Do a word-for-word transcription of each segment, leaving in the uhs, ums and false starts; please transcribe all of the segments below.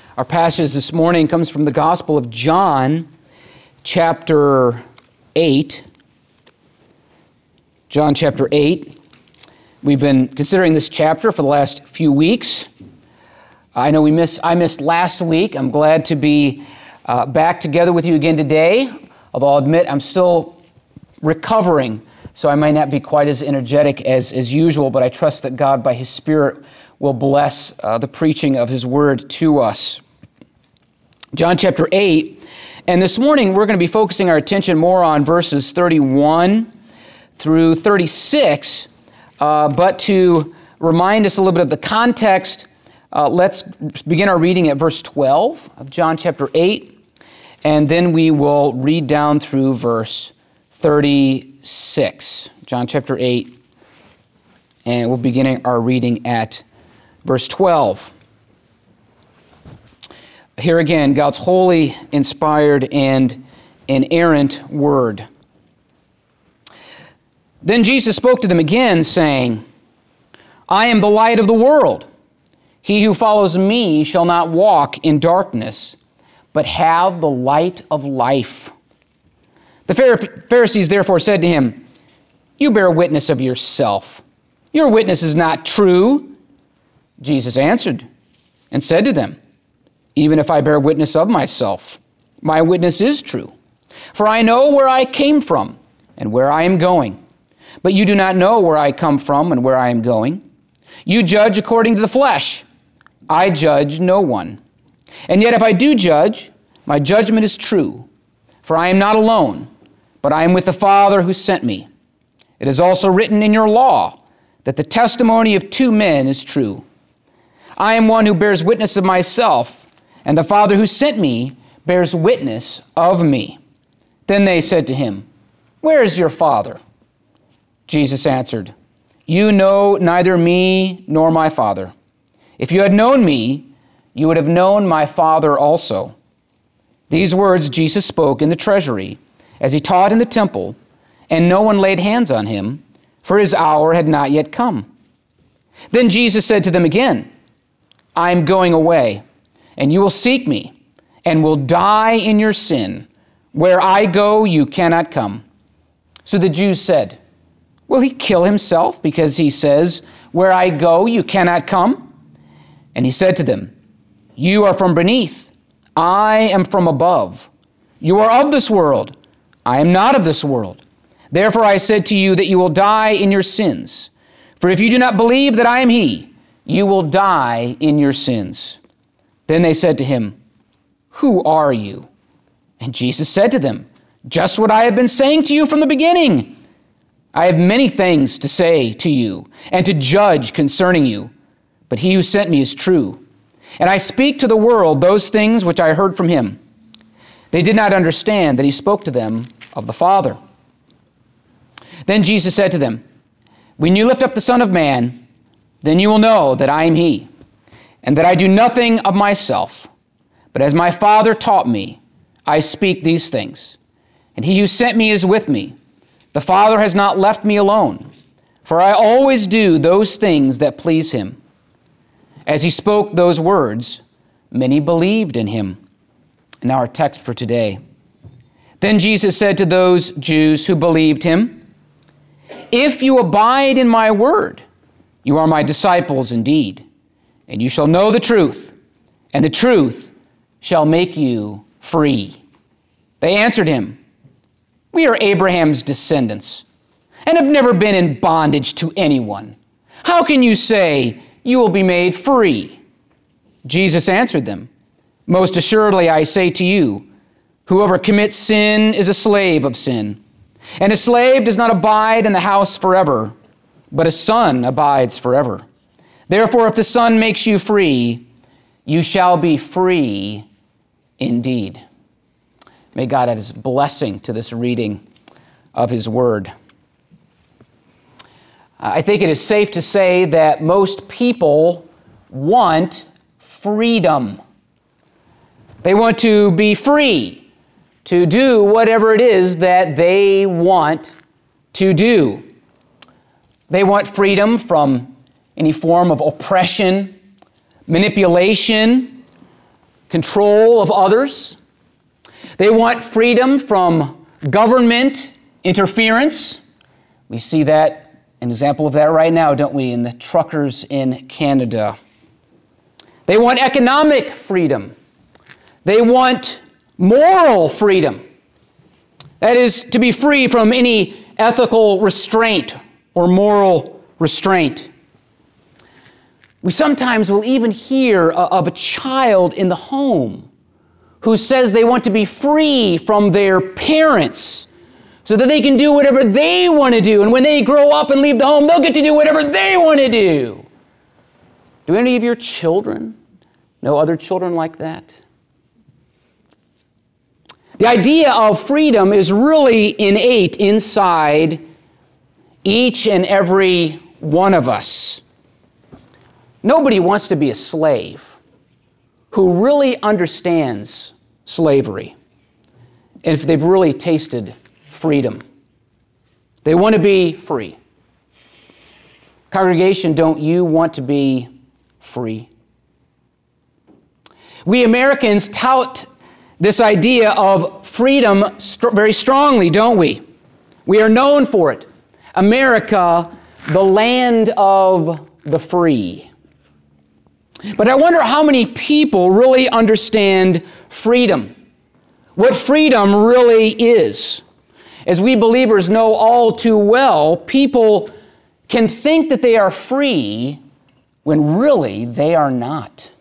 Our passage this morning comes from the Gospel of John, chapter eight. John chapter eight. We've been considering this chapter for the last few weeks. I know we missed, I missed last week. I'm glad to be uh, back together with you again today, although I'll admit I'm still recovering, so I might not be quite as energetic as, as usual, but I trust that God, by His Spirit, will bless uh, the preaching of His Word to us. John chapter eight, and this morning we're going to be focusing our attention more on verses thirty-one through thirty-six, uh, but to remind us a little bit of the context, uh, let's begin our reading at verse twelve of John chapter eight, and then we will read down through verse thirty-six. John chapter eight, and we'll begin our reading at verse twelve. Here again, God's holy, inspired, and inerrant word. Then Jesus spoke to them again, saying, I am the light of the world. He who follows me shall not walk in darkness, but have the light of life. The Pharisees therefore said to him, You bear witness of yourself. Your witness is not true. Jesus answered and said to them, Even if I bear witness of myself, my witness is true. For I know where I came from and where I am going. But you do not know where I come from and where I am going. You judge according to the flesh. I judge no one. And yet if I do judge, my judgment is true. For I am not alone, but I am with the Father who sent me. It is also written in your law that the testimony of two men is true. I am one who bears witness of myself, and the Father who sent me bears witness of me. Then they said to him, Where is your Father? Jesus answered, You know neither me nor my Father. If you had known me, you would have known my Father also. These words Jesus spoke in the treasury, as he taught in the temple, and no one laid hands on him, for his hour had not yet come. Then Jesus said to them again, I am going away, and you will seek me, and will die in your sin. Where I go, you cannot come. So the Jews said, Will he kill himself because he says, Where I go, you cannot come? And he said to them, You are from beneath, I am from above. You are of this world, I am not of this world. Therefore I said to you that you will die in your sins. For if you do not believe that I am he, you will die in your sins. Then they said to him, Who are you? And Jesus said to them, Just what I have been saying to you from the beginning. I have many things to say to you and to judge concerning you, but he who sent me is true. And I speak to the world those things which I heard from him. They did not understand that he spoke to them of the Father. Then Jesus said to them, When you lift up the Son of Man, then you will know that I am he, and that I do nothing of myself, but as my Father taught me, I speak these things. And he who sent me is with me. The Father has not left me alone, for I always do those things that please him. As he spoke those words, many believed in him. Now our text for today. Then Jesus said to those Jews who believed him, If you abide in my word, you are my disciples indeed, and you shall know the truth, and the truth shall make you free. They answered him, We are Abraham's descendants, and have never been in bondage to anyone. How can you say you will be made free? Jesus answered them, Most assuredly I say to you, whoever commits sin is a slave of sin. And a slave does not abide in the house forever, but a son abides forever. Therefore, if the Son makes you free, you shall be free indeed. May God add his blessing to this reading of his word. I think it is safe to say that most people want freedom. They want to be free to do whatever it is that they want to do. They want freedom from any form of oppression, manipulation, control of others. They want freedom from government interference. We see that, an example of that right now, don't we, in the truckers in Canada. They want economic freedom. They want moral freedom. That is, to be free from any ethical restraint or moral restraint. We sometimes will even hear of a child in the home who says they want to be free from their parents so that they can do whatever they want to do. And when they grow up and leave the home, they'll get to do whatever they want to do. Do any of your children know other children like that? The idea of freedom is really innate inside each and every one of us. Nobody wants to be a slave who really understands slavery and if they've really tasted freedom. They want to be free. Congregation, don't you want to be free? We Americans tout this idea of freedom st- very strongly, don't we? We are known for it. America, the land of the free. But I wonder how many people really understand freedom, what freedom really is. As we believers know all too well, people can think that they are free when really they are not.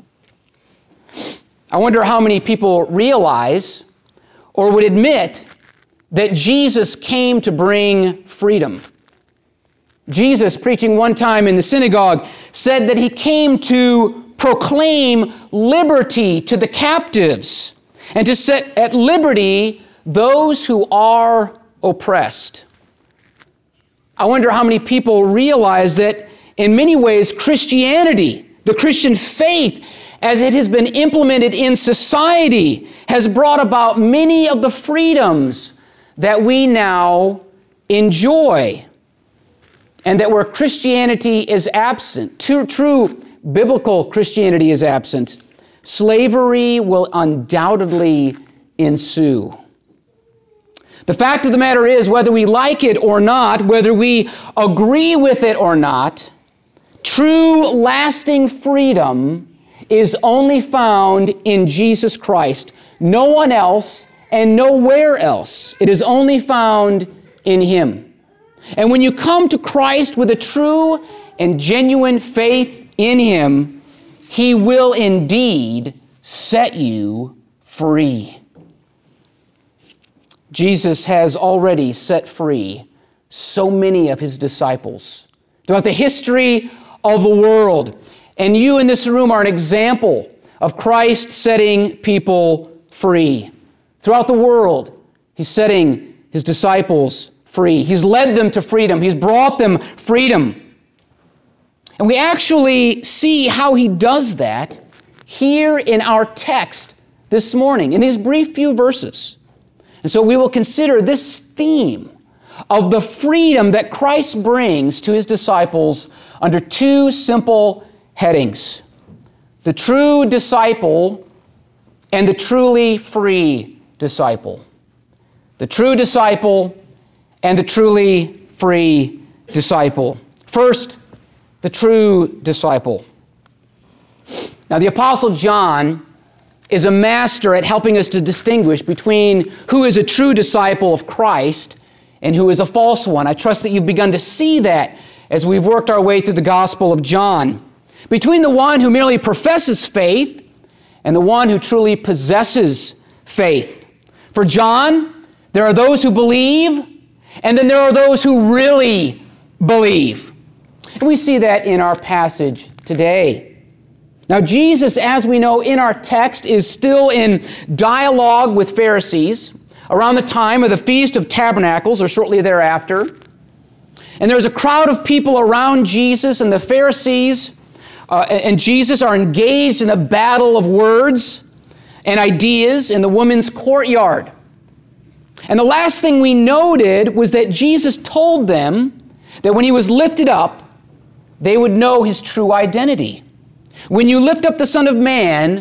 I wonder how many people realize or would admit that Jesus came to bring freedom. Jesus, preaching one time in the synagogue, said that he came to proclaim liberty to the captives and to set at liberty those who are oppressed. I wonder how many people realize that in many ways Christianity, the Christian faith, as it has been implemented in society, has brought about many of the freedoms that we now enjoy. And that where Christianity is absent, true, true biblical Christianity is absent, slavery will undoubtedly ensue. The fact of the matter is, whether we like it or not, whether we agree with it or not, true lasting freedom is only found in Jesus Christ. No one else and nowhere else. It is only found in Him. And when you come to Christ with a true and genuine faith in Him, He will indeed set you free. Jesus has already set free so many of His disciples throughout the history of the world. And you in this room are an example of Christ setting people free. Throughout the world, He's setting His disciples free. He's led them to freedom. He's brought them freedom. And we actually see how He does that here in our text this morning, in these brief few verses. And so we will consider this theme of the freedom that Christ brings to His disciples under two simple headings: the true disciple and the truly free disciple. The true disciple and the truly free disciple. First, the true disciple. Now, the Apostle John is a master at helping us to distinguish between who is a true disciple of Christ and who is a false one. I trust that you've begun to see that as we've worked our way through the Gospel of John. Between the one who merely professes faith and the one who truly possesses faith. For John, there are those who believe, and then there are those who really believe. And we see that in our passage today. Now, Jesus, as we know in our text, is still in dialogue with Pharisees around the time of the Feast of Tabernacles, or shortly thereafter. And there's a crowd of people around Jesus, and the Pharisees Uh, and Jesus are engaged in a battle of words and ideas in the woman's courtyard. And the last thing we noted was that Jesus told them that when He was lifted up, they would know His true identity. When you lift up the Son of Man,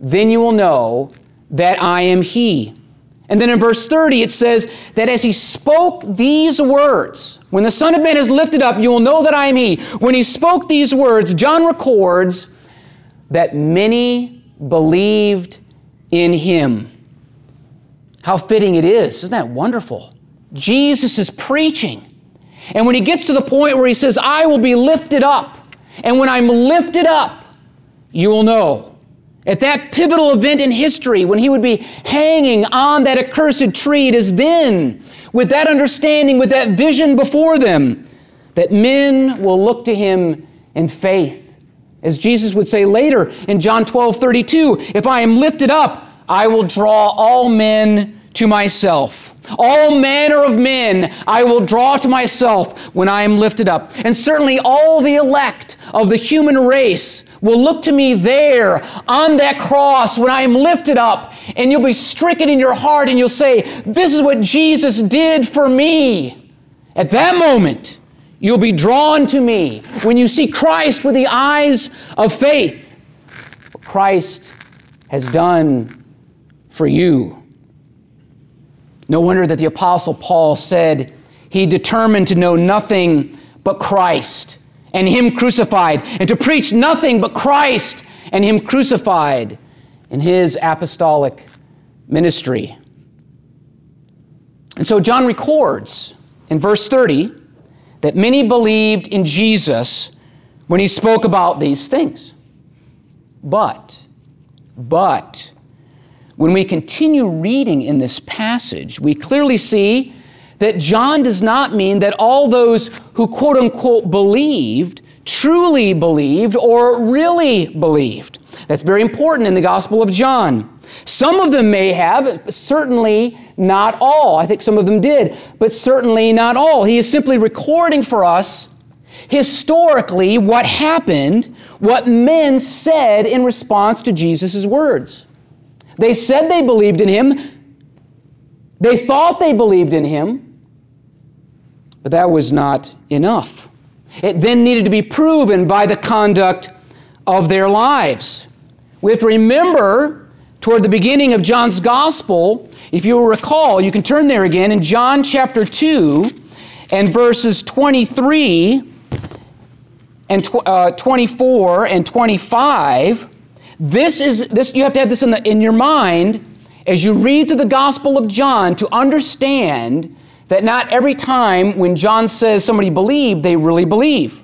then you will know that I am he. And then in verse thirty, it says that as he spoke these words, when the Son of Man is lifted up, you will know that I am he. When he spoke these words, John records that many believed in him. How fitting it is. Isn't that wonderful? Jesus is preaching. And when he gets to the point where he says, I will be lifted up, and when I'm lifted up, you will know. At that pivotal event in history, when he would be hanging on that accursed tree, it is then, with that understanding, with that vision before them, that men will look to him in faith. As Jesus would say later in John twelve thirty-two, if I am lifted up, I will draw all men to myself. All manner of men I will draw to myself when I am lifted up. And certainly all the elect of the human race will look to me there on that cross when I am lifted up, and you'll be stricken in your heart and you'll say, this is what Jesus did for me. At that moment, you'll be drawn to me when you see Christ with the eyes of faith. What Christ has done for you. No wonder that the Apostle Paul said he determined to know nothing but Christ and him crucified, and to preach nothing but Christ and him crucified in his apostolic ministry. And so John records in verse thirty that many believed in Jesus when he spoke about these things. But, but, when we continue reading in this passage, we clearly see that John does not mean that all those who quote-unquote believed truly believed or really believed. That's very important in the Gospel of John. Some of them may have, but certainly not all. I think some of them did, but certainly not all. He is simply recording for us historically what happened, what men said in response to Jesus' words. They said they believed in him. They thought they believed in him. But that was not enough. It then needed to be proven by the conduct of their lives. We have to remember, toward the beginning of John's Gospel, if you will recall, you can turn there again, in John chapter two and verses twenty-three and uh, twenty-four and twenty-five, this is this you have to have this in, the, in your mind as you read through the Gospel of John to understand that not every time when John says somebody believed, they really believe.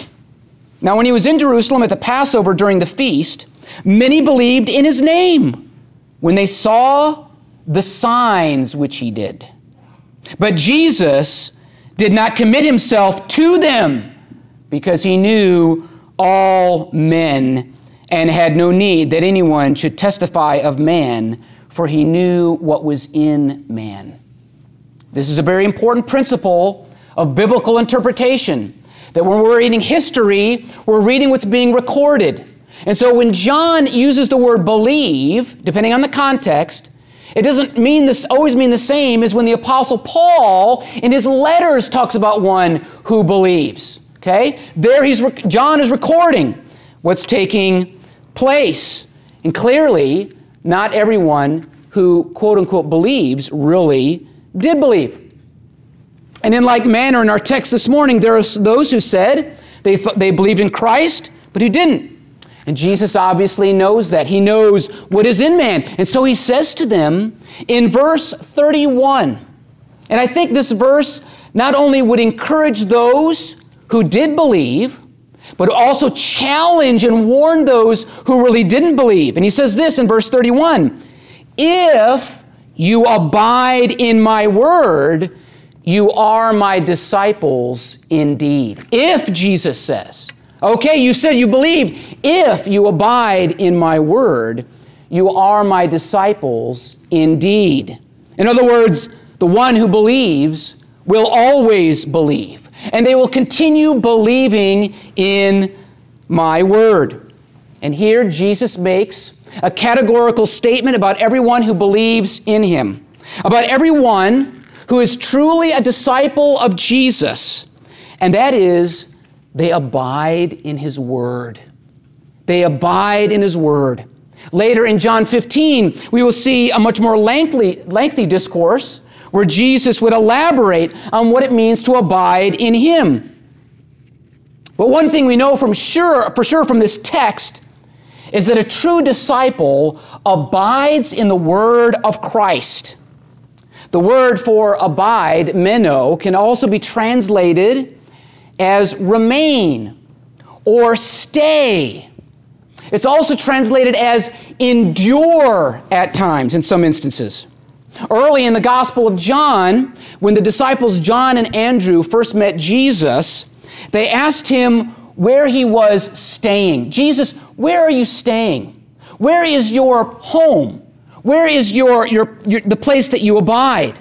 Now, when he was in Jerusalem at the Passover during the feast, many believed in his name when they saw the signs which he did. But Jesus did not commit himself to them because he knew all men and had no need that anyone should testify of man, for he knew what was in man. This is a very important principle of biblical interpretation, that when we're reading history, we're reading what's being recorded. And so when John uses the word believe, depending on the context, it doesn't mean this always mean the same as when the Apostle Paul in his letters talks about one who believes. Okay? There he's John is recording what's taking place. And clearly, not everyone who quote-unquote believes really did believe. And in like manner, in our text this morning, there are those who said they th- they believed in Christ, but who didn't. And Jesus obviously knows that. He knows what is in man. And so he says to them in verse thirty-one, and I think this verse not only would encourage those who did believe, but also challenge and warn those who really didn't believe. And he says this in verse thirty-one, if you abide in my word, you are my disciples indeed. If, Jesus says, okay, you said you believed. If you abide in my word, you are my disciples indeed. In other words, the one who believes will always believe, and they will continue believing in my word. And here Jesus makes a categorical statement about everyone who believes in him, about everyone who is truly a disciple of Jesus, and that is, they abide in his word. They abide in his word. Later in John fifteen, we will see a much more lengthy, lengthy discourse where Jesus would elaborate on what it means to abide in Him. But one thing we know from sure, for sure from this text is that a true disciple abides in the Word of Christ. The word for abide, meno, can also be translated as remain or stay. It's also translated as endure at times in some instances. Early in the Gospel of John, when the disciples John and Andrew first met Jesus, they asked him where he was staying. Jesus, where are you staying? Where is your home? Where is your, your, your the place that you abide?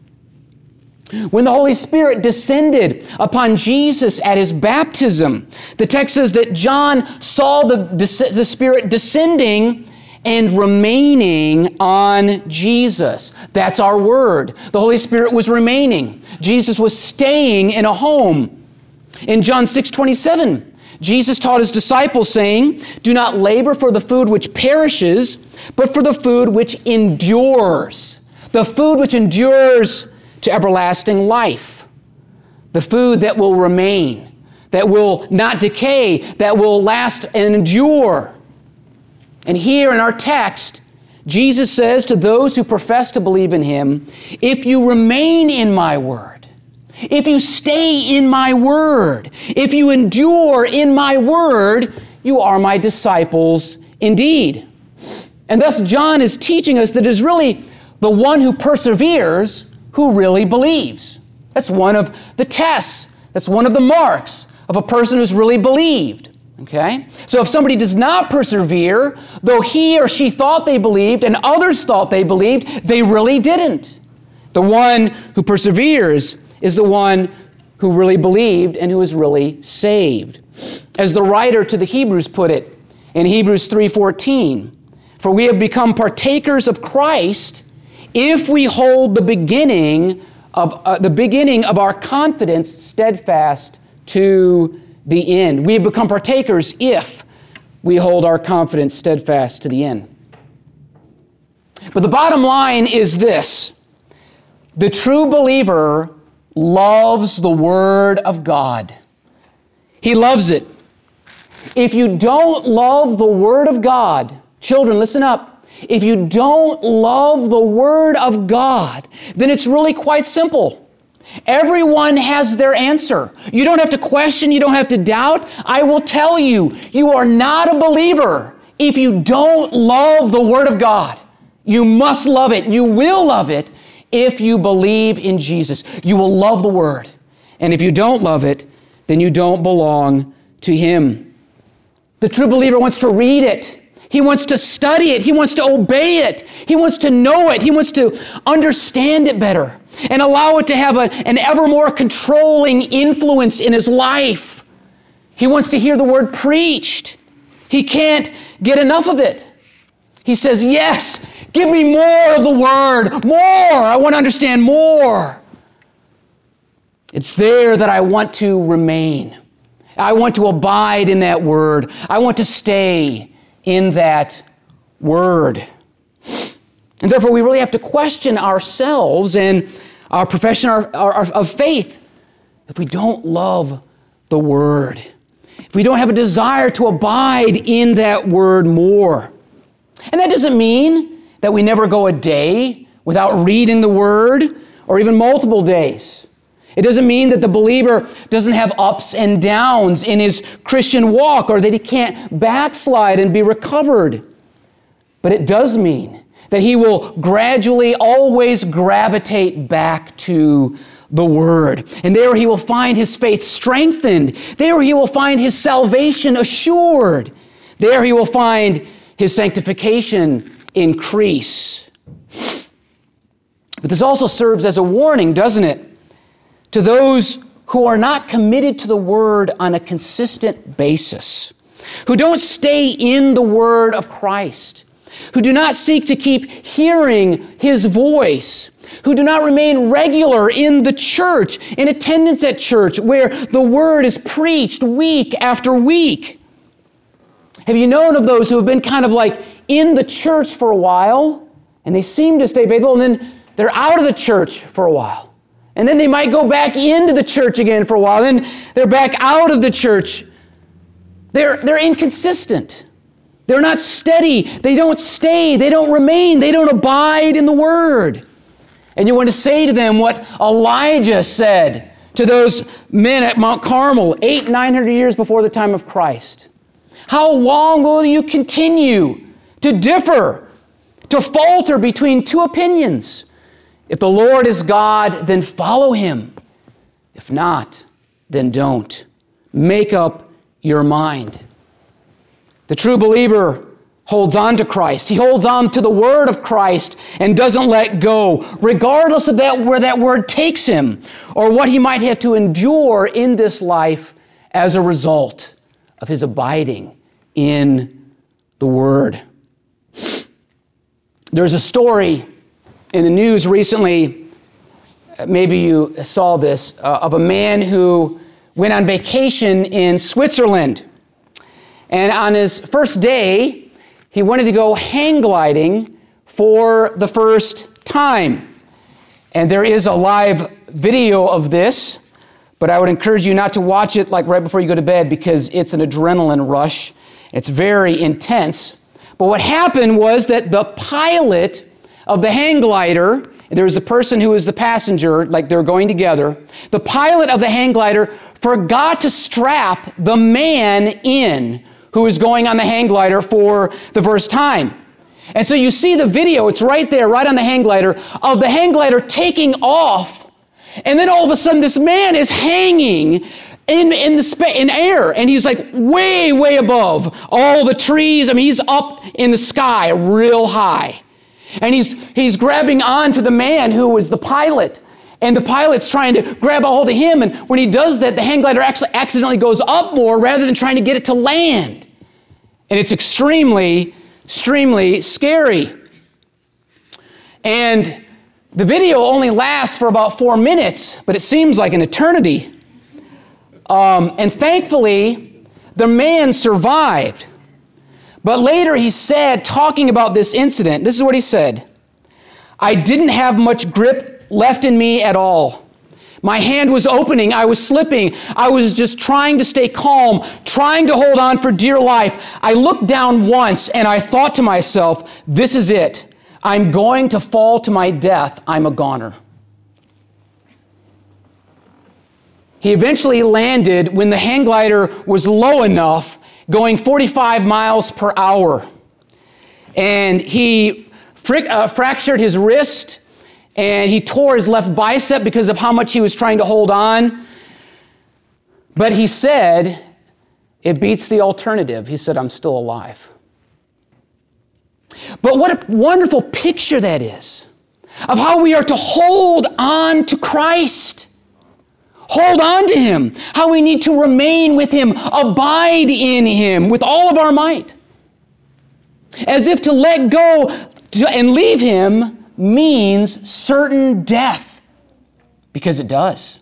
When the Holy Spirit descended upon Jesus at His baptism, the text says that John saw the, the Spirit descending and remaining on Jesus. That's our word. The Holy Spirit was remaining. Jesus was staying in a home. In John six twenty-seven, Jesus taught His disciples, saying, "Do not labor for the food which perishes, but for the food which endures." The food which endures to everlasting life. The food that will remain, that will not decay, that will last and endure. And here in our text, Jesus says to those who profess to believe in Him, if you remain in my word, if you stay in my word, if you endure in my word, you are my disciples indeed. And thus John is teaching us that it is really the one who perseveres who really believes. That's one of the tests. That's one of the marks of a person who's really believed. Okay? So if somebody does not persevere, though he or she thought they believed and others thought they believed, they really didn't. The one who perseveres is the one who really believed and who is really saved. As the writer to the Hebrews put it in Hebrews three fourteen, "For we have become partakers of Christ if we hold the beginning of uh, the beginning of our confidence steadfast to the end." We have become partakers if we hold our confidence steadfast to the end. But the bottom line is this: the true believer loves the Word of God. He loves it. If you don't love the Word of God, children, listen up. If you don't love the Word of God, then it's really quite simple. Everyone has their answer. You don't have to question, you don't have to doubt. I will tell you, you are not a believer if you don't love the Word of God. You must love it. You will love it if you believe in Jesus. You will love the Word. And if you don't love it, then you don't belong to Him. The true believer wants to read it. He wants to study it. He wants to obey it. He wants to know it. He wants to understand it better and allow it to have a, an ever more controlling influence in his life. He wants to hear the Word preached. He can't get enough of it. He says, yes, give me more of the Word. More. I want to understand more. It's there that I want to remain. I want to abide in that Word. I want to stay in that Word. And therefore, we really have to question ourselves and our profession of faith if we don't love the Word, if we don't have a desire to abide in that Word more. And that doesn't mean that we never go a day without reading the Word, or even multiple days. It doesn't mean that the believer doesn't have ups and downs in his Christian walk, or that he can't backslide and be recovered. But it does mean that he will gradually always gravitate back to the Word. And there he will find his faith strengthened. There he will find his salvation assured. There he will find his sanctification increase. But this also serves as a warning, doesn't it, to those who are not committed to the Word on a consistent basis, who don't stay in the Word of Christ, who do not seek to keep hearing His voice, who do not remain regular in the church, in attendance at church, where the Word is preached week after week. Have you known of those who have been kind of like in the church for a while, and they seem to stay faithful, and then they're out of the church for a while. And then they might go back into the church again for a while, then they're back out of the church. They're, they're inconsistent. They're not steady. They don't stay. They don't remain. They don't abide in the Word. And you want to say to them what Elijah said to those men at Mount Carmel, eight, nine hundred years before the time of Christ. How long will you continue to differ, to falter between two opinions? If the Lord is God, then follow Him. If not, then don't. Make up your mind. The true believer holds on to Christ. He holds on to the Word of Christ and doesn't let go, regardless of that where that Word takes him or what he might have to endure in this life as a result of his abiding in the Word. There's a story in the news recently, maybe you saw this, uh, of a man who went on vacation in Switzerland. And on his first day, he wanted to go hang gliding for the first time. And there is a live video of this, but I would encourage you not to watch it like right before you go to bed because it's an adrenaline rush. It's very intense. But what happened was that the pilot of the hang glider, there was the person who was the passenger, like they were going together. The pilot of the hang glider forgot to strap the man in who was going on the hang glider for the first time. And so you see the video, it's right there, right on the hang glider, of the hang glider taking off. And then all of a sudden this man is hanging in, in the spa- in air. And he's like way, way above all the trees. I mean, he's up in the sky real high. And he's he's grabbing onto the man who was the pilot. And the pilot's trying to grab a hold of him. And when he does that, the hang glider actually accidentally goes up more rather than trying to get it to land. And it's extremely, extremely scary. And the video only lasts for about four minutes, but it seems like an eternity. Um, and thankfully, the man survived. But later he said, talking about this incident, this is what he said: "I didn't have much grip left in me at all. My hand was opening, I was slipping, I was just trying to stay calm, trying to hold on for dear life. I looked down once and I thought to myself, this is it. I'm going to fall to my death. I'm a goner." He eventually landed when the hang glider was low enough, going forty-five miles per hour. And he fric- uh, fractured his wrist, and he tore his left bicep because of how much he was trying to hold on. But he said, it beats the alternative. He said, I'm still alive. But what a wonderful picture that is of how we are to hold on to Christ. Hold on to Him. How we need to remain with Him, abide in Him with all of our might. As if to let go and leave Him means certain death, because it does.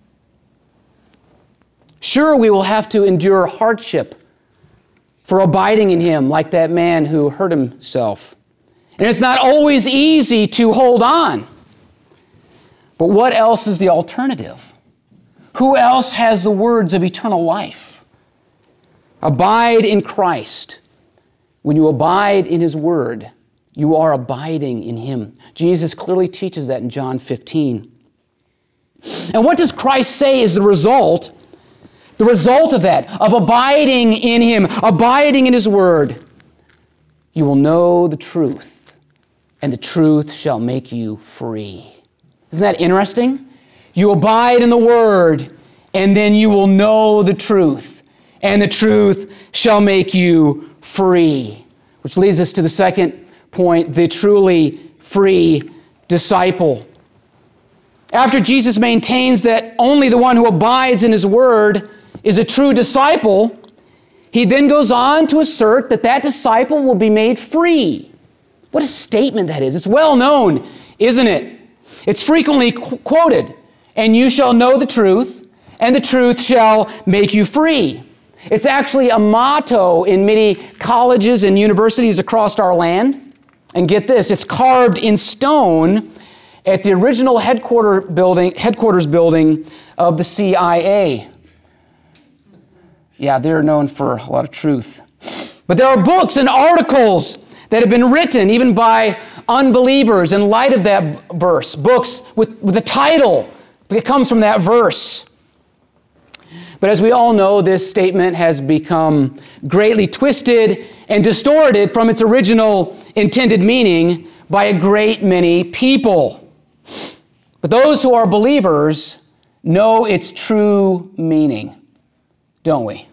Sure, we will have to endure hardship for abiding in Him, like that man who hurt himself. And it's not always easy to hold on. But what else is the alternative? Who else has the words of eternal life? Abide in Christ. When you abide in His Word, you are abiding in Him. Jesus clearly teaches that in John fifteen. And what does Christ say is the result? The result of that, of abiding in Him, abiding in His Word. You will know the truth, and the truth shall make you free. Isn't that interesting? You abide in the Word, and then you will know the truth, and the truth shall make you free. Which leads us to the second point, the truly free disciple. After Jesus maintains that only the one who abides in His Word is a true disciple, He then goes on to assert that that disciple will be made free. What a statement that is. It's well known, isn't it? It's frequently qu- quoted. And you shall know the truth, and the truth shall make you free. It's actually a motto in many colleges and universities across our land. And get this, it's carved in stone at the original headquarter building, headquarters building of the C I A. Yeah, they're known for a lot of truth. But there are books and articles that have been written even by unbelievers in light of that verse. Books with, with a title that comes from that verse. But as we all know, this statement has become greatly twisted and distorted from its original intended meaning by a great many people. But those who are believers know its true meaning, don't we?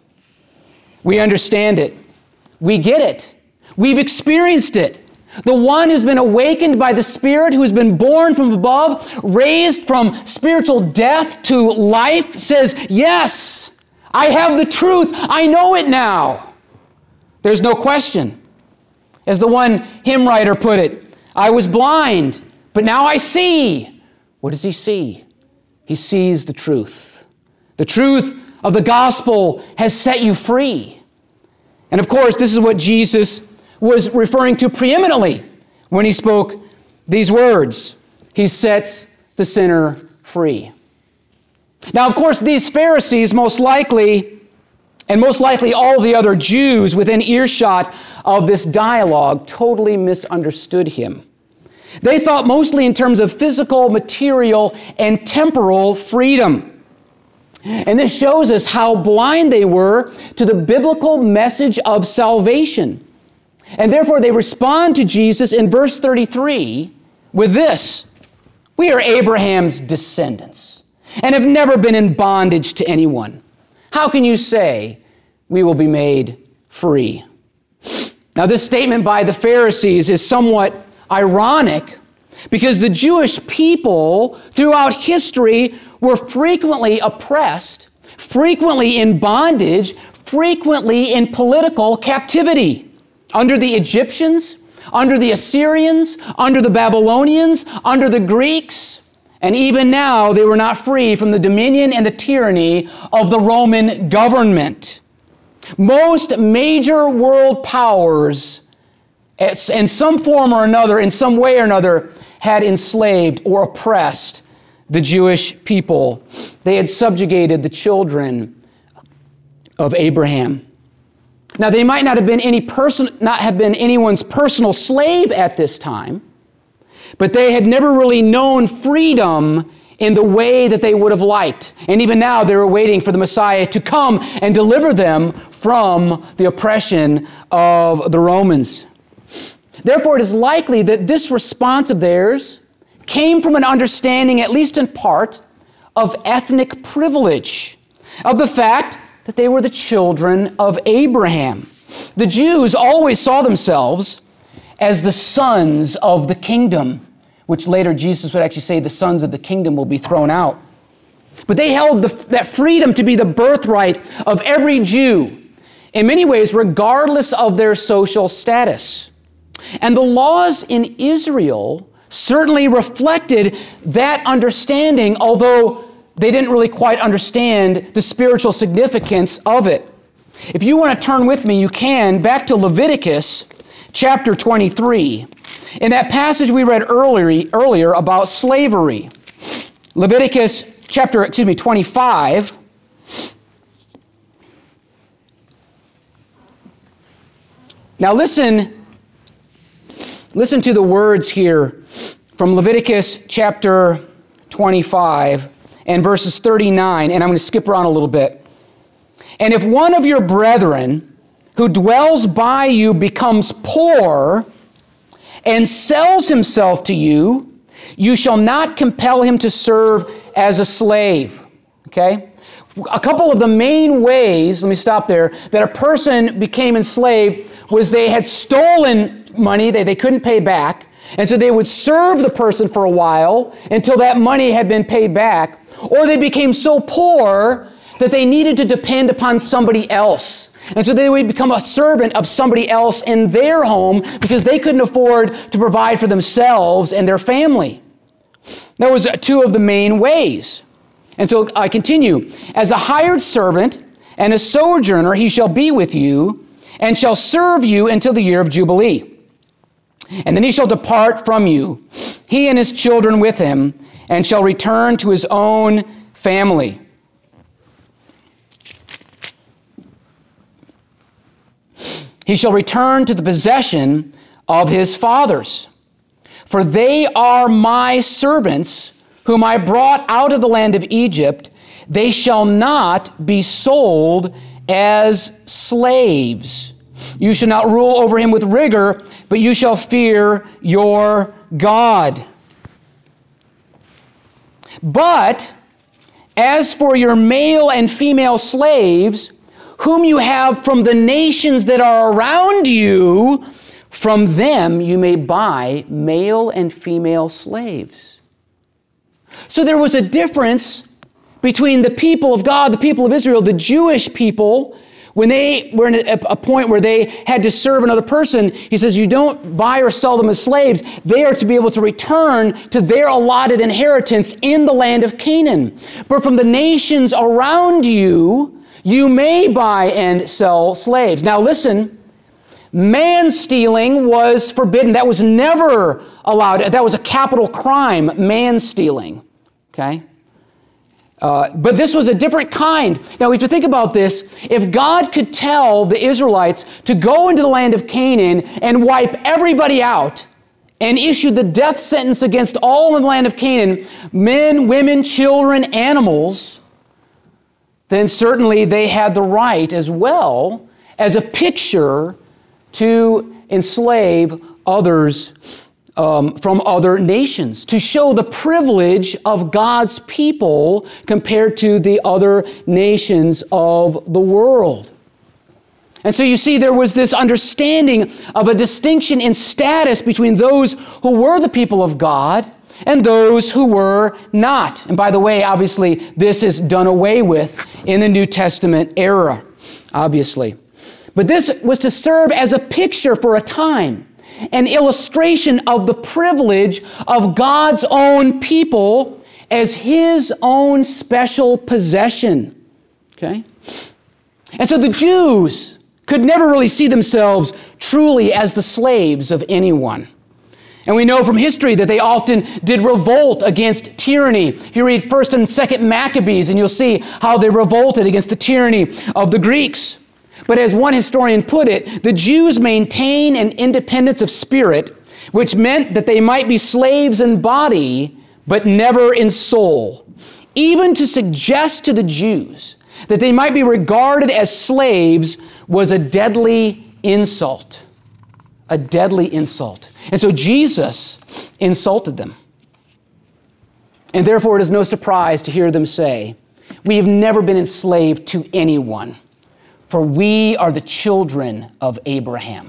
We understand it. We get it. We've experienced it. The one who's been awakened by the Spirit, who's been born from above, raised from spiritual death to life, says, yes, I have the truth. I know it now. There's no question. As the one hymn writer put it, I was blind, but now I see. What does he see? He sees the truth. The truth of the gospel has set you free. And of course, this is what Jesus was referring to preeminently when he spoke these words. He sets the sinner free. Now, of course, these Pharisees most likely, and most likely all the other Jews within earshot of this dialogue, totally misunderstood him. They thought mostly in terms of physical, material, and temporal freedom. And this shows us how blind they were to the biblical message of salvation. And therefore they respond to Jesus in verse thirty-three with this: we are Abraham's descendants and have never been in bondage to anyone. How can you say we will be made free? Now this statement by the Pharisees is somewhat ironic because the Jewish people throughout history were frequently oppressed, frequently in bondage, frequently in political captivity. Under the Egyptians, under the Assyrians, under the Babylonians, under the Greeks, and even now they were not free from the dominion and the tyranny of the Roman government. Most major world powers, in some form or another, in some way or another, had enslaved or oppressed the Jewish people. They had subjugated the children of Abraham. Now, they might not have been any person, not have been anyone's personal slave at this time, but they had never really known freedom in the way that they would have liked. And even now, they were waiting for the Messiah to come and deliver them from the oppression of the Romans. Therefore, it is likely that this response of theirs came from an understanding, at least in part, of ethnic privilege, of the fact that they were the children of Abraham. The Jews always saw themselves as the sons of the kingdom, which later Jesus would actually say the sons of the kingdom will be thrown out. But they held the, that freedom to be the birthright of every Jew, in many ways regardless of their social status. And the laws in Israel certainly reflected that understanding, although they didn't really quite understand the spiritual significance of it. If you want to turn with me, you can, back to Leviticus chapter twenty-three. In that passage we read earlier, earlier about slavery. Leviticus chapter, excuse me, twenty-five. Now listen, listen to the words here from Leviticus chapter twenty-five and verses thirty-nine, and I'm going to skip around a little bit. And if one of your brethren who dwells by you becomes poor and sells himself to you, you shall not compel him to serve as a slave. Okay? A couple of the main ways, let me stop there, that a person became enslaved was they had stolen money that they couldn't pay back, and so they would serve the person for a while until that money had been paid back, or they became so poor that they needed to depend upon somebody else. And so they would become a servant of somebody else in their home because they couldn't afford to provide for themselves and their family. That was two of the main ways. And so I continue. As a hired servant, and a sojourner he shall be with you, and shall serve you until the year of Jubilee. And then he shall depart from you, he and his children with him, and shall return to his own family. He shall return to the possession of his fathers. For they are my servants, whom I brought out of the land of Egypt. They shall not be sold as slaves. You shall not rule over him with rigor, but you shall fear your God. But as for your male and female slaves, whom you have from the nations that are around you, from them you may buy male and female slaves. So there was a difference between the people of God, the people of Israel, the Jewish people, when they were in a, a point where they had to serve another person. He says, you don't buy or sell them as slaves. They are to be able to return to their allotted inheritance in the land of Canaan. But from the nations around you, you may buy and sell slaves. Now listen, man stealing was forbidden. That was never allowed. That was a capital crime, man stealing. Okay? Uh, but this was a different kind. Now, we have to think about this. If God could tell the Israelites to go into the land of Canaan and wipe everybody out and issue the death sentence against all in the land of Canaan, men, women, children, animals, then certainly they had the right as well as a picture to enslave others Um, from other nations, to show the privilege of God's people compared to the other nations of the world. And so you see, there was this understanding of a distinction in status between those who were the people of God and those who were not. And by the way, obviously, this is done away with in the New Testament era, obviously. But this was to serve as a picture for a time, an illustration of the privilege of God's own people as His own special possession. Okay? And so the Jews could never really see themselves truly as the slaves of anyone. And we know from history that they often did revolt against tyranny. If you read First and Second Maccabees, and you'll see how they revolted against the tyranny of the Greeks. But as one historian put it, the Jews maintained an independence of spirit, which meant that they might be slaves in body, but never in soul. Even to suggest to the Jews that they might be regarded as slaves was a deadly insult. A deadly insult. And so Jesus insulted them. And therefore it is no surprise to hear them say, "We have never been enslaved to anyone, for we are the children of Abraham."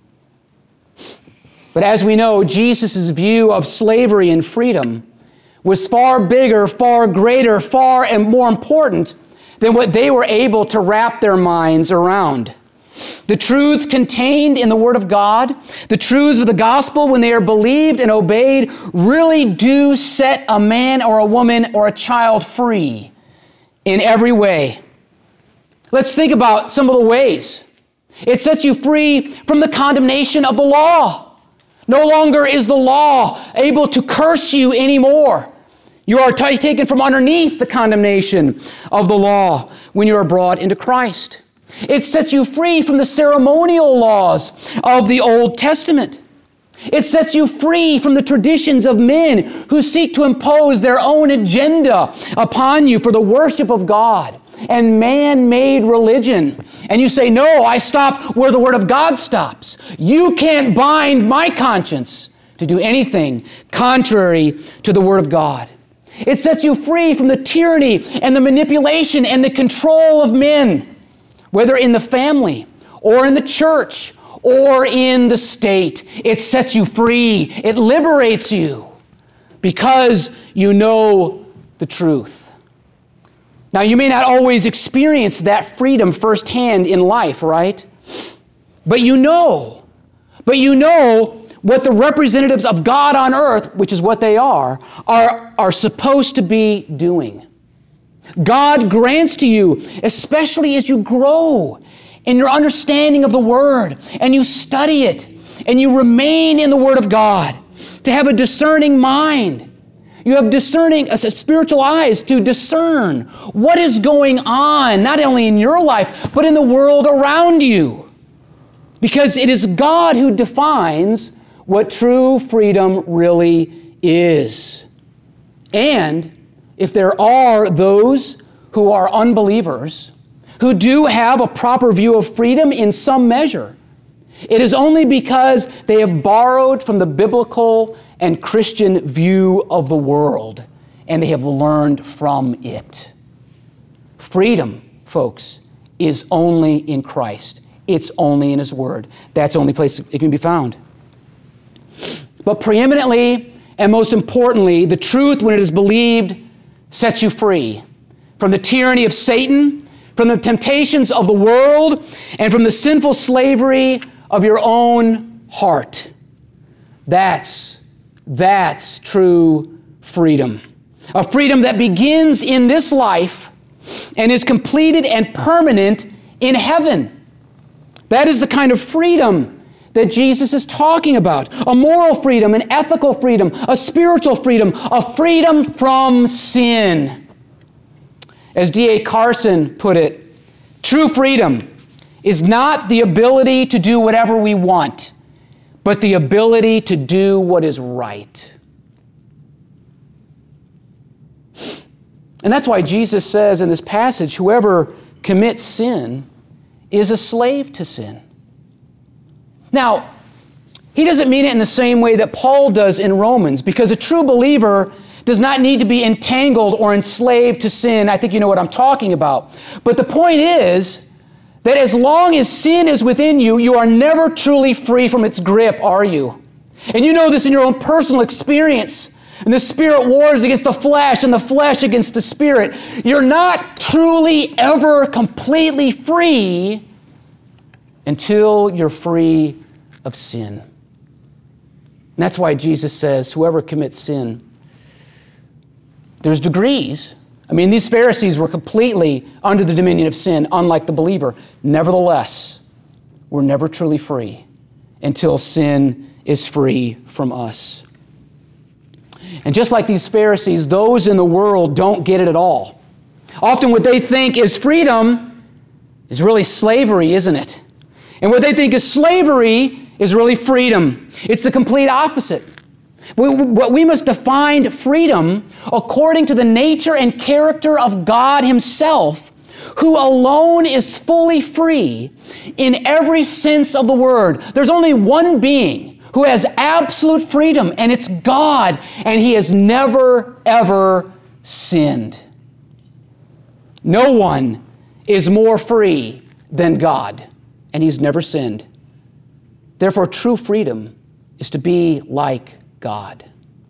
But as we know, Jesus' view of slavery and freedom was far bigger, far greater, far and more important than what they were able to wrap their minds around. The truths contained in the Word of God, the truths of the gospel, when they are believed and obeyed, really do set a man or a woman or a child free in every way. Let's think about some of the ways. It sets you free from the condemnation of the law. No longer is the law able to curse you anymore. You are t- taken from underneath the condemnation of the law when you are brought into Christ. It sets you free from the ceremonial laws of the Old Testament. It sets you free from the traditions of men who seek to impose their own agenda upon you for the worship of God and man-made religion. And you say, "No, I stop where the Word of God stops. You can't bind my conscience to do anything contrary to the Word of God." It sets you free from the tyranny and the manipulation and the control of men, whether in the family or in the church or in the state. It sets you free. It liberates you because you know the truth. Now, you may not always experience that freedom firsthand in life, right? But you know. But you know what the representatives of God on earth, which is what they are, are, are supposed to be doing. God grants to you, especially as you grow in your understanding of the Word, and you study it, and you remain in the Word of God, to have a discerning mind. You have discerning, uh, spiritual eyes to discern what is going on, not only in your life, but in the world around you. Because it is God who defines what true freedom really is. And if there are those who are unbelievers, who do have a proper view of freedom in some measure, it is only because they have borrowed from the biblical and Christian view of the world, and they have learned from it. Freedom, folks, is only in Christ. It's only in His Word. That's the only place it can be found. But preeminently and most importantly, the truth, when it is believed, sets you free from the tyranny of Satan, from the temptations of the world, and from the sinful slavery of your own heart. That's, that's true freedom. A freedom that begins in this life and is completed and permanent in heaven. That is the kind of freedom that Jesus is talking about. A moral freedom, an ethical freedom, a spiritual freedom, a freedom from sin. As D A Carson put it, true freedom is not the ability to do whatever we want, but the ability to do what is right. And that's why Jesus says in this passage, whoever commits sin is a slave to sin. Now, he doesn't mean it in the same way that Paul does in Romans, because a true believer does not need to be entangled or enslaved to sin. I think you know what I'm talking about. But the point is that as long as sin is within you, you are never truly free from its grip, are you? And you know this in your own personal experience. And the spirit wars against the flesh and the flesh against the spirit. You're not truly ever completely free until you're free of sin. And that's why Jesus says, whoever commits sin, there's degrees. I mean, these Pharisees were completely under the dominion of sin, unlike the believer. Nevertheless, we're never truly free until sin is free from us. And just like these Pharisees, those in the world don't get it at all. Often what they think is freedom is really slavery, isn't it? And what they think is slavery is really freedom. It's the complete opposite. We, we must define freedom according to the nature and character of God Himself, who alone is fully free in every sense of the word. There's only one being who has absolute freedom, and it's God, and He has never, ever sinned. No one is more free than God, and He's never sinned. Therefore, true freedom is to be like God.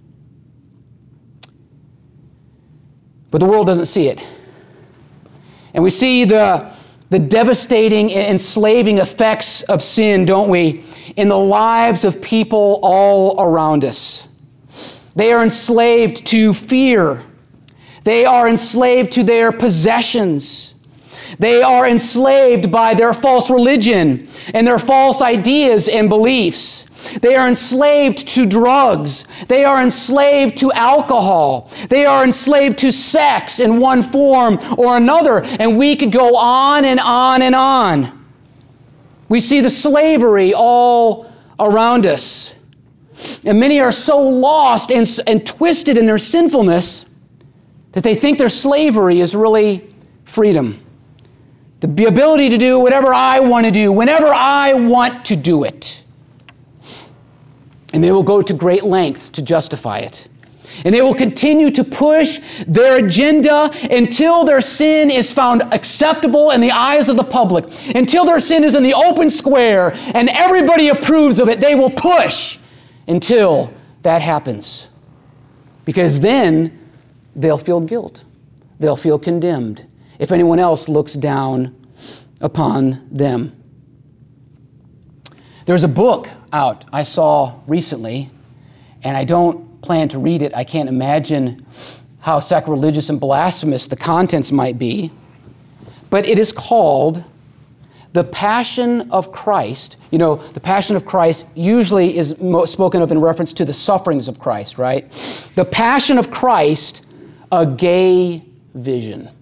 But the world doesn't see it. And we see the, the devastating, enslaving effects of sin, don't we, in the lives of people all around us. They are enslaved to fear. They are enslaved to their possessions. They are enslaved by their false religion and their false ideas and beliefs. They are enslaved to drugs. They are enslaved to alcohol. They are enslaved to sex in one form or another. And we could go on and on and on. We see the slavery all around us. And many are so lost and, and twisted in their sinfulness that they think their slavery is really freedom. The ability to do whatever I want to do, whenever I want to do it. And they will go to great lengths to justify it. And they will continue to push their agenda until their sin is found acceptable in the eyes of the public. Until their sin is in the open square and everybody approves of it, they will push until that happens. Because then they'll feel guilt. They'll feel condemned if anyone else looks down upon them. There's a book out I saw recently, and I don't plan to read it. I can't imagine how sacrilegious and blasphemous the contents might be, but it is called the Passion of Christ. You know, the Passion of Christ usually is spoken of in reference to the sufferings of Christ, right? The Passion of Christ, a gay vision.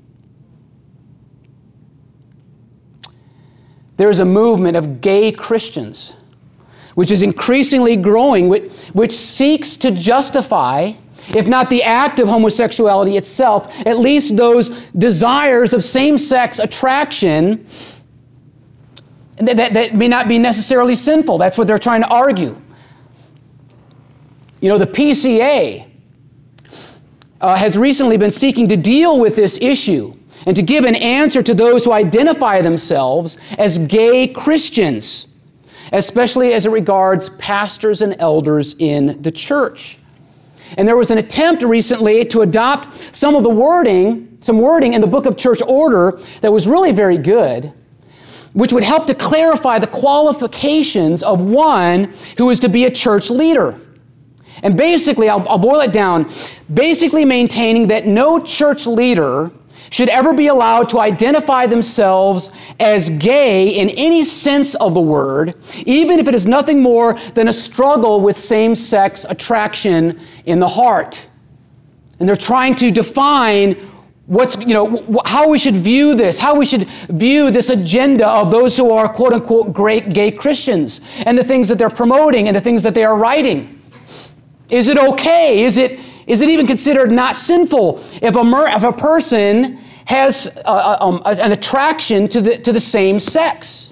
There's a movement of gay Christians, which is increasingly growing, which, which seeks to justify, if not the act of homosexuality itself, at least those desires of same-sex attraction that, that, that may not be necessarily sinful. That's what they're trying to argue. You know, the P C A uh, has recently been seeking to deal with this issue and to give an answer to those who identify themselves as gay Christians, especially as it regards pastors and elders in the church. And there was an attempt recently to adopt some of the wording, some wording in the Book of Church Order that was really very good, which would help to clarify the qualifications of one who is to be a church leader. And basically, I'll, I'll boil it down, basically maintaining that no church leader should ever be allowed to identify themselves as gay in any sense of the word, even if it is nothing more than a struggle with same-sex attraction in the heart. And they're trying to define what's, you know, how we should view this, how we should view this agenda of those who are quote-unquote great gay Christians and the things that they're promoting and the things that they are writing. Is it okay? Is it Is it even considered not sinful if a, mer- if a person has uh, um, an attraction to the, to the same sex?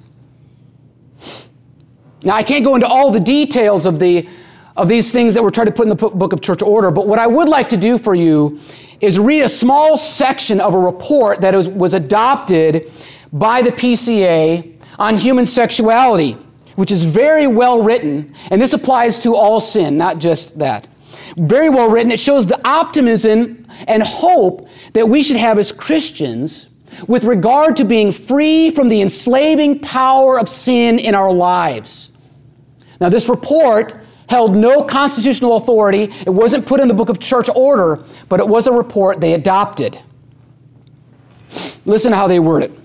Now, I can't go into all the details of, the, of these things that we're trying to put in the Book of Church Order, but what I would like to do for you is read a small section of a report that was, was adopted by the P C A on human sexuality, which is very well written, and this applies to all sin, not just that. Very well written. It shows the optimism and hope that we should have as Christians with regard to being free from the enslaving power of sin in our lives. Now, this report held no constitutional authority. It wasn't put in the Book of Church Order, but it was a report they adopted. Listen to how they word it.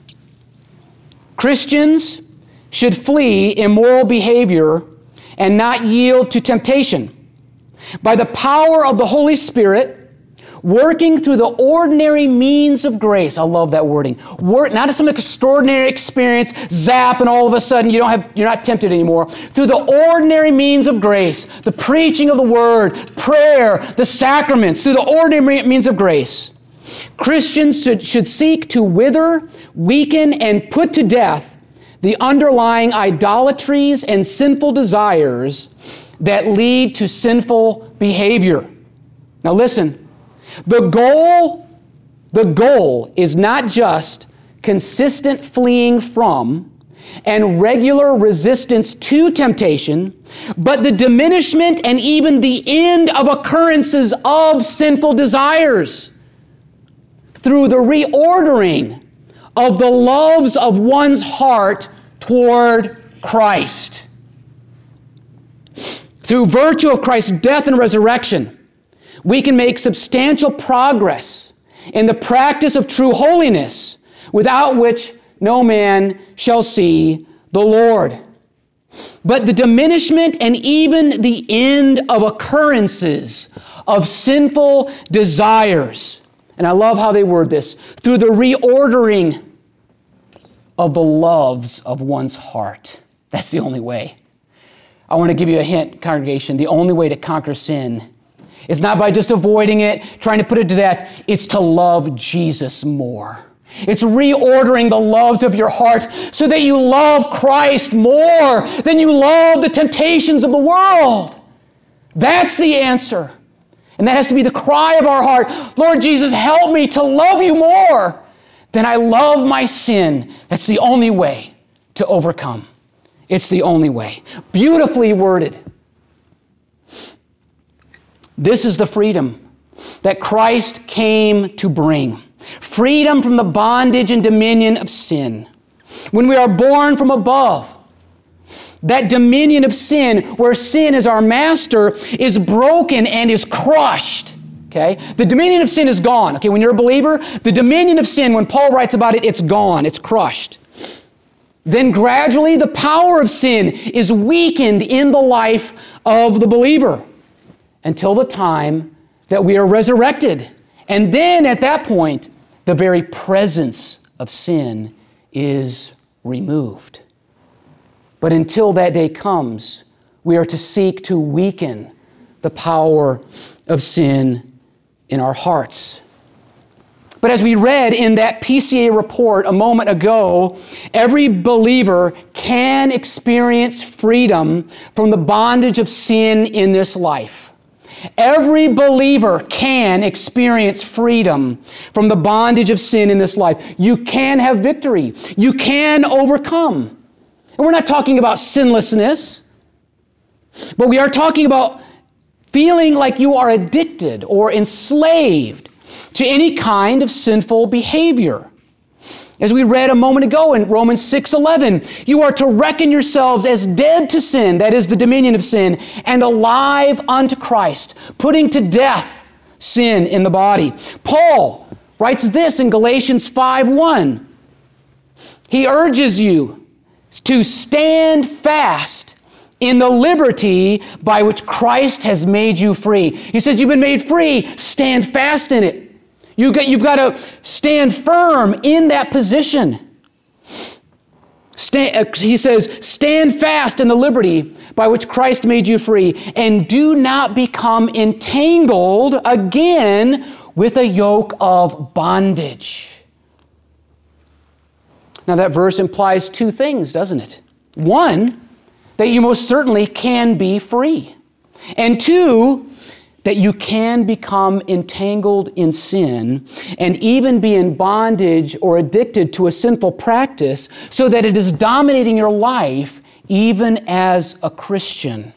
Christians should flee immoral behavior and not yield to temptation. By the power of the Holy Spirit, working through the ordinary means of grace. I love that wording. Work, not some extraordinary experience, zap, and all of a sudden you don't have, you're not tempted anymore. Through the ordinary means of grace, the preaching of the Word, prayer, the sacraments, through the ordinary means of grace, Christians should, should seek to wither, weaken, and put to death the underlying idolatries and sinful desires that lead to sinful behavior. Now listen, the goal, the goal is not just consistent fleeing from and regular resistance to temptation, but the diminishment and even the end of occurrences of sinful desires through the reordering of the loves of one's heart toward Christ. Through virtue of Christ's death and resurrection, we can make substantial progress in the practice of true holiness, without which no man shall see the Lord. But the diminishment and even the end of occurrences of sinful desires, and I love how they word this, through the reordering of the loves of one's heart. That's the only way. I want to give you a hint, congregation. The only way to conquer sin is not by just avoiding it, trying to put it to death. It's to love Jesus more. It's reordering the loves of your heart so that you love Christ more than you love the temptations of the world. That's the answer. And that has to be the cry of our heart. Lord Jesus, help me to love you more than I love my sin. That's the only way to overcome. It's the only way. Beautifully worded. This is the freedom that Christ came to bring. Freedom from the bondage and dominion of sin. When we are born from above, that dominion of sin, where sin is our master, is broken and is crushed. Okay? The dominion of sin is gone. Okay, when you're a believer, the dominion of sin, when Paul writes about it, it's gone, it's crushed. Then gradually the power of sin is weakened in the life of the believer until the time that we are resurrected. And then at that point, the very presence of sin is removed. But until that day comes, we are to seek to weaken the power of sin in our hearts. But as we read in that P C A report a moment ago, every believer can experience freedom from the bondage of sin in this life. Every believer can experience freedom from the bondage of sin in this life. You can have victory. You can overcome. And we're not talking about sinlessness, but we are talking about feeling like you are addicted or enslaved to any kind of sinful behavior. As we read a moment ago in Romans six eleven, you are to reckon yourselves as dead to sin, that is the dominion of sin, and alive unto Christ, putting to death sin in the body. Paul writes this in Galatians five one. He urges you to stand fast in the liberty by which Christ has made you free. He says you've been made free, stand fast in it. You got, you've got to stand firm in that position. Stand, he says, stand fast in the liberty by which Christ made you free, and do not become entangled again with a yoke of bondage. Now that verse implies two things, doesn't it? One, that you most certainly can be free. And two, that you can become entangled in sin and even be in bondage or addicted to a sinful practice so that it is dominating your life even as a Christian.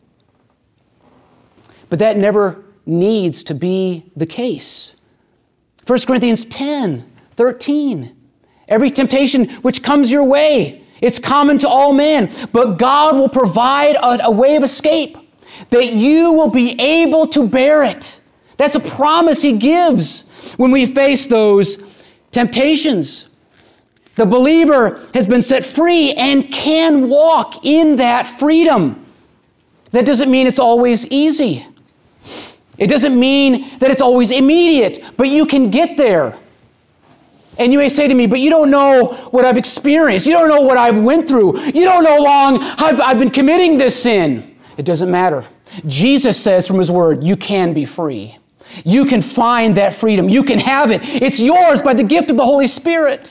But that never needs to be the case. First Corinthians ten thirteen. Every temptation which comes your way, it's common to all men, but God will provide a, a way of escape that you will be able to bear it. That's a promise He gives when we face those temptations. The believer has been set free and can walk in that freedom. That doesn't mean it's always easy. It doesn't mean that it's always immediate, but you can get there. And you may say to me, but you don't know what I've experienced. You don't know what I've went through. You don't know how long I've, I've been committing this sin. It doesn't matter. Jesus says from His Word, you can be free. You can find that freedom. You can have it. It's yours by the gift of the Holy Spirit.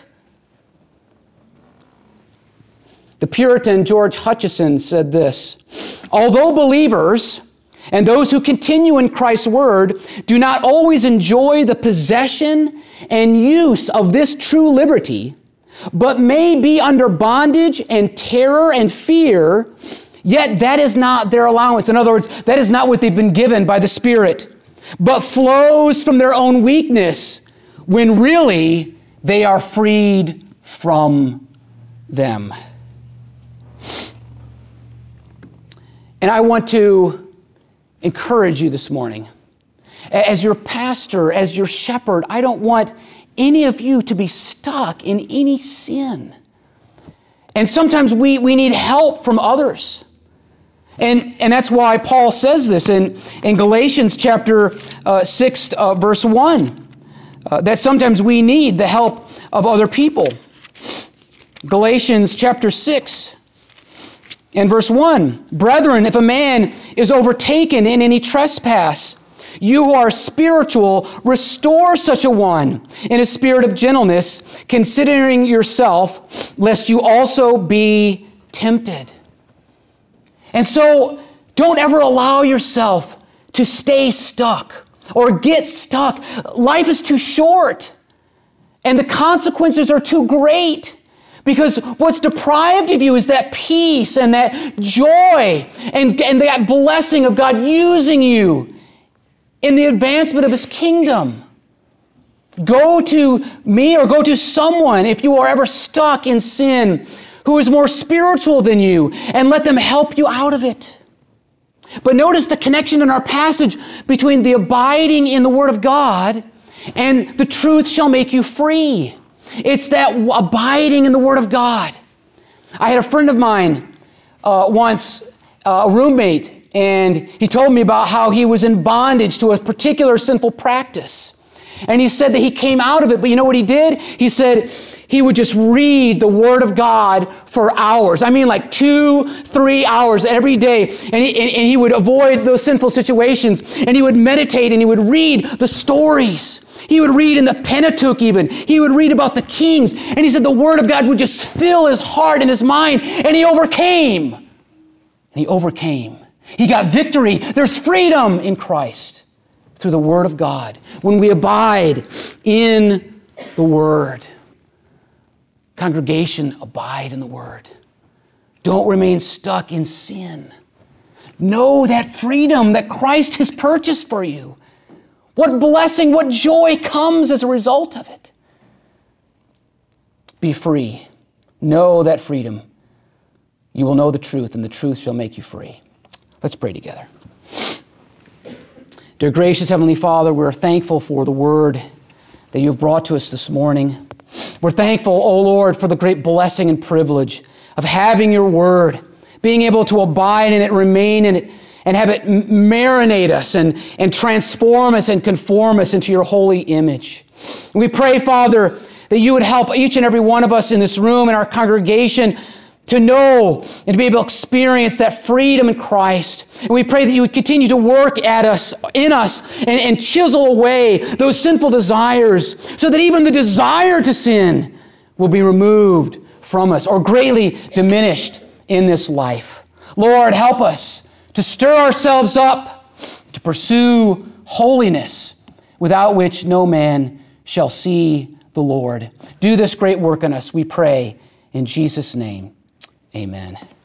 The Puritan George Hutcheson said this, although believers and those who continue in Christ's Word do not always enjoy the possession and use of this true liberty, but may be under bondage and terror and fear, yet that is not their allowance. In other words, that is not what they've been given by the Spirit, but flows from their own weakness, when really they are freed from them. And I want to encourage you this morning. As your pastor, as your shepherd, I don't want any of you to be stuck in any sin. And sometimes we, we need help from others. And, and that's why Paul says this in, in Galatians chapter uh, six, uh, verse one, uh, that sometimes we need the help of other people. Galatians chapter six and verse one, brethren, if a man is overtaken in any trespass, you who are spiritual, restore such a one in a spirit of gentleness, considering yourself, lest you also be tempted. And so, don't ever allow yourself to stay stuck or get stuck. Life is too short, and the consequences are too great. Because what's deprived of you is that peace and that joy and, and that blessing of God using you in the advancement of His kingdom. Go to me or go to someone if you are ever stuck in sin who is more spiritual than you, and let them help you out of it. But notice the connection in our passage between the abiding in the Word of God and the truth shall make you free. It's that abiding in the Word of God. I had a friend of mine uh, once, uh, a roommate, and he told me about how he was in bondage to a particular sinful practice. And he said that he came out of it, but you know what he did? He said he would just read the Word of God for hours. I mean like two, three hours every day. And he, and, and he would avoid those sinful situations. And he would meditate and he would read the stories. He would read in the Pentateuch even. He would read about the kings. And he said the Word of God would just fill his heart and his mind. And he overcame. And he overcame. He got victory. There's freedom in Christ through the Word of God when we abide in the Word. Congregation, abide in the Word. Don't remain stuck in sin. Know that freedom that Christ has purchased for you. What blessing, what joy comes as a result of it. Be free. Know that freedom. You will know the truth, and the truth shall make you free. Let's pray together. Dear gracious Heavenly Father, we're thankful for the Word that you've brought to us this morning. We're thankful, O Lord, for the great blessing and privilege of having your Word, being able to abide in it, remain in it, and have it marinate us and, and transform us and conform us into your holy image. We pray, Father, that you would help each and every one of us in this room, in our congregation, to know and to be able to experience that freedom in Christ. And we pray that you would continue to work at us, in us, and, and chisel away those sinful desires so that even the desire to sin will be removed from us or greatly diminished in this life. Lord, help us to stir ourselves up to pursue holiness without which no man shall see the Lord. Do this great work in us, we pray, in Jesus' name. Amen.